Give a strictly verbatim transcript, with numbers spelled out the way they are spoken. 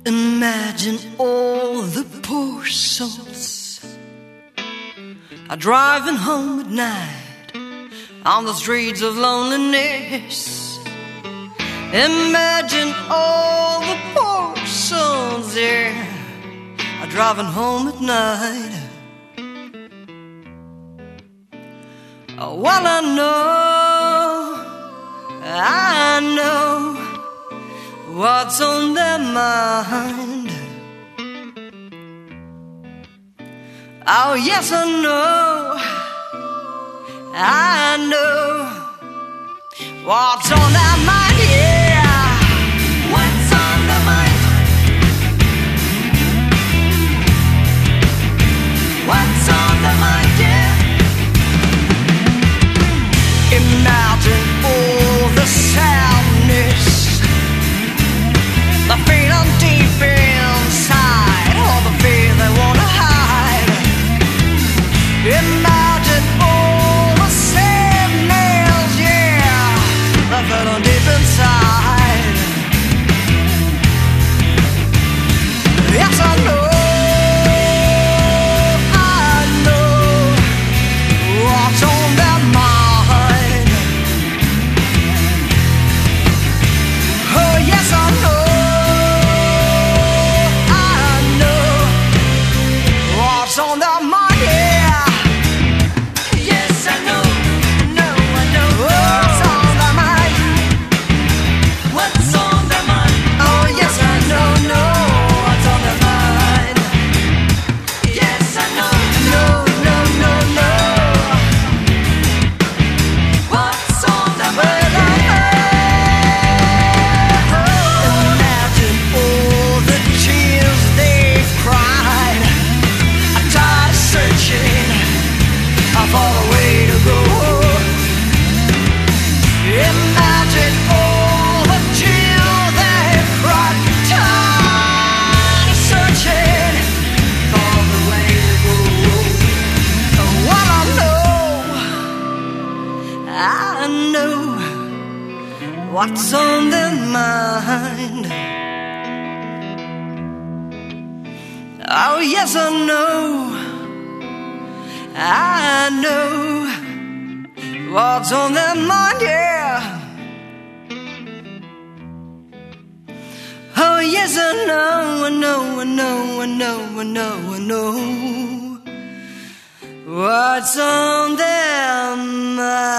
Imagine all the poor souls are driving home at night on the streets of loneliness. Imagine all the poor souls there are driving home at night. Oh, well, I know, I know what's on their mind. Oh, yes, I know, I know what's on their mind, yeah. What's on their mind? What's on their mind, yeah. Imagine all the sadness, the feeling deep inside, all the fear they wanna hide. Imagine all the sadness, yeah, the feeling deep inside. Yes, I know, I know what's on their mind. Oh, yes, I know. What's on their mind, yeah. Yes, I know, no, I know. What's on their mind? What's on their mind? Oh, yes, I know, no. What's on their mind? Yes, I know, no, no, no, no. What's on their mind? Imagine all the tears they've cried, searching for the way to go. Imagine all the tears they've cried, tired of searching for the way to go. What I know, I know what's on their mind. Oh, yes, I know, I know what's on their mind, yeah. Oh, yes, I know, I know, I know, I know, I know, I know what's on their mind.